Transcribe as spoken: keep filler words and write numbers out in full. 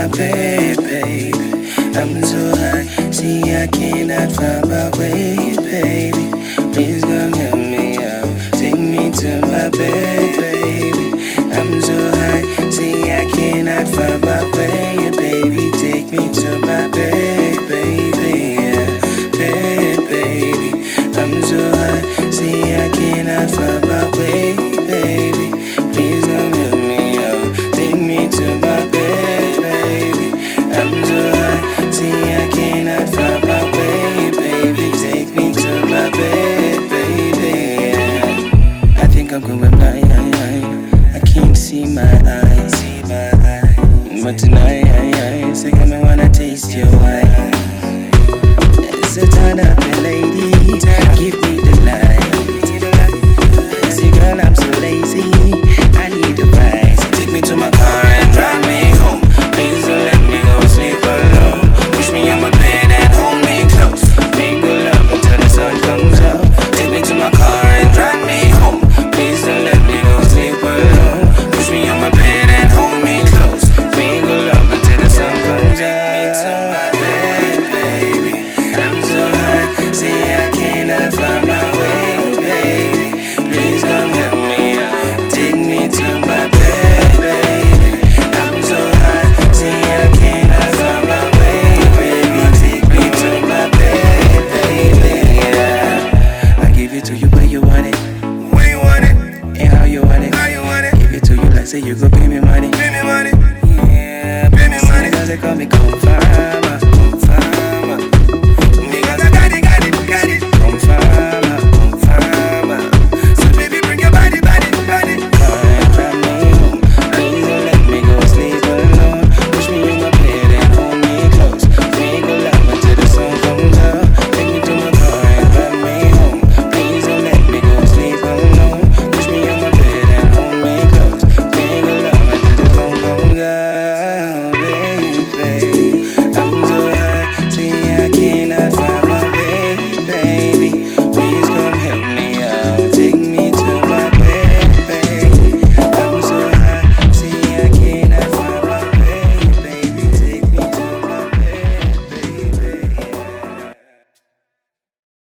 bed, baby. I'm so high, see I cannot find my way, baby. Please come help me out, take me to my bed, baby. I'm so high, see I cannot find my way, baby. Take me to my bed, baby, yeah, bed, baby. I'm so high, see I cannot find my way, baby. Please come help me out, take me to my bed, baby. I'm so high, see I cannot find my way, baby. Take me to my bed.